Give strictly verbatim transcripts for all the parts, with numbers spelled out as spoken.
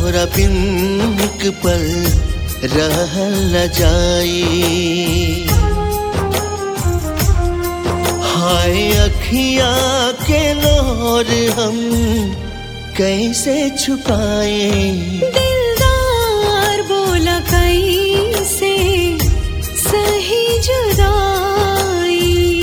तोहरा बिन एक पल रहल न जाई। हाय अखिया के लोर हम कैसे छुपाए। दिलदार बोला कैसे सही जुदाई।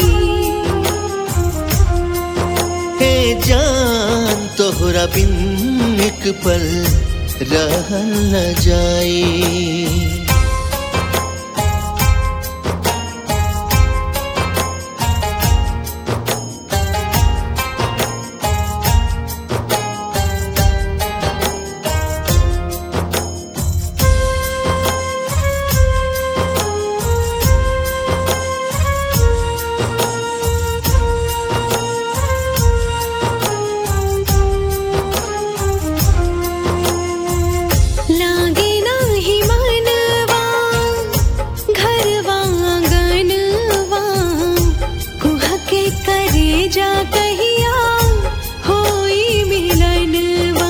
हे जान तोहरा बिन एक पल रहल न जाई। जा कहिया होई मिलनवा।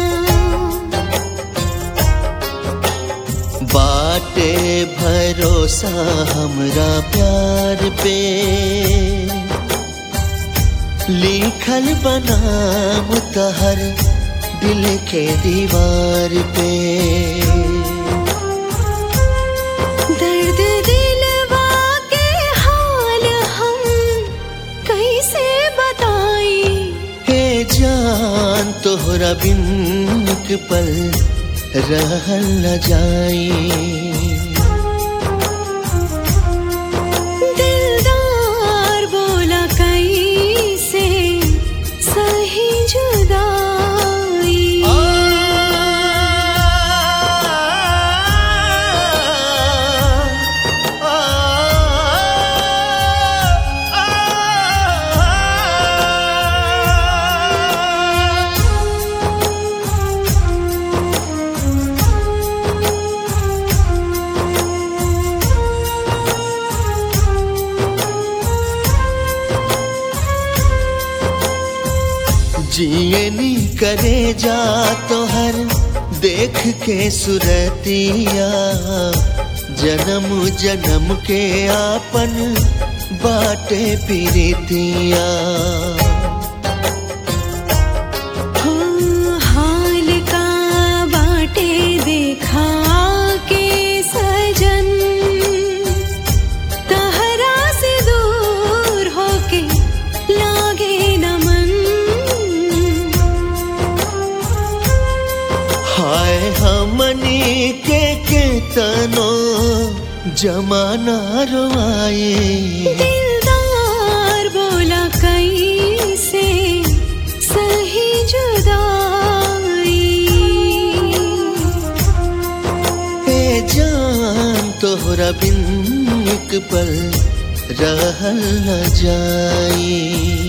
बाटे भरोसा हमरा प्यार पे लिखल बनाम तहर दिल के दीवार पे। दर्द दिलवा के हाल हम कैसे बताई। हे जान तोहरा बिन एक पल रहल न जाई। दिलदार बोला कैसे सही जुदाई। जिए नी करे जा तोहर देख के सुरतिया। जन्म जन्म के आपन बाटे प्रीतिया। हो हाल का बाटे देखा के सजन तहरा से दूर होके लागे न मन। हाय हमनी के केतनो जमाना रोआए। दिलदार बोला कैसे सही जुदाई। हे जान तोहरा बिन एक पल रहल न जाई।